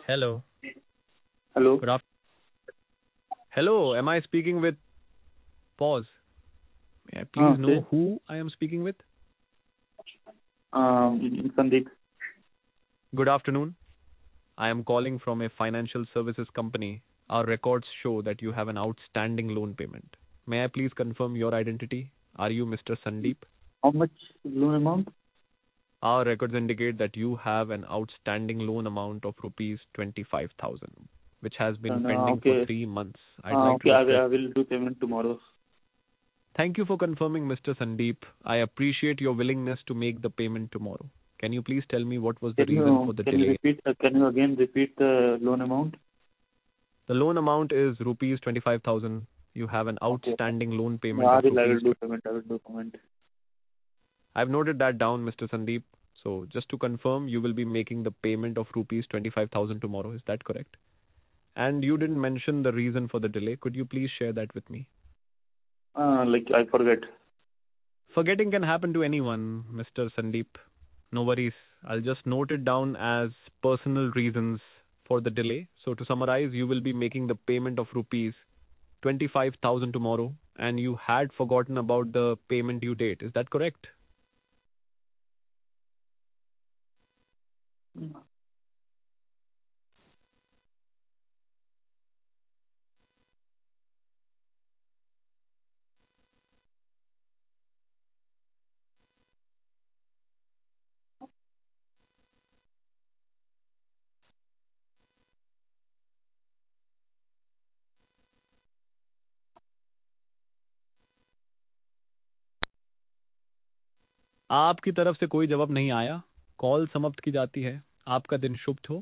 Hello. Hello. Good afternoon. Hello, am I speaking with Pause? May I please know Okay. who I am speaking with? Sandeep. Good afternoon. I am calling from a financial services company. Our records show that you have an outstanding loan payment. May I please confirm your identity? Are you Mr. Sandeep? How much loan amount? Our records indicate that you have an outstanding loan amount of rupees 25,000, which has been pending for Okay. 3 months. I'd like Okay. to I request. will do payment tomorrow. Thank you for confirming, Mr. Sandeep. I appreciate your willingness to make the payment tomorrow. Can you please tell me what was the reason for the Can you delay? repeat? Can you again repeat the loan amount? The loan amount is rupees 25,000. You have an Okay. outstanding loan Yeah, payment of I will rupees. do payment. I will do payment. I've noted that down, Mr. Sandeep. So just to confirm, you will be making the payment of rupees 25,000 tomorrow. Is that correct? And you didn't mention the reason for the delay. Could you please share that with me? Like I forget. Forgetting can happen to anyone, Mr. Sandeep. No worries. I'll just note it down as personal reasons for the delay. So to summarize, you will be making the payment of rupees 25,000 tomorrow, and you had forgotten about the payment due date. Is that correct? आपकी तरफ से कोई जवाब नहीं आया. Call समाप्त की जाती है. आपका दिन शुभ हो.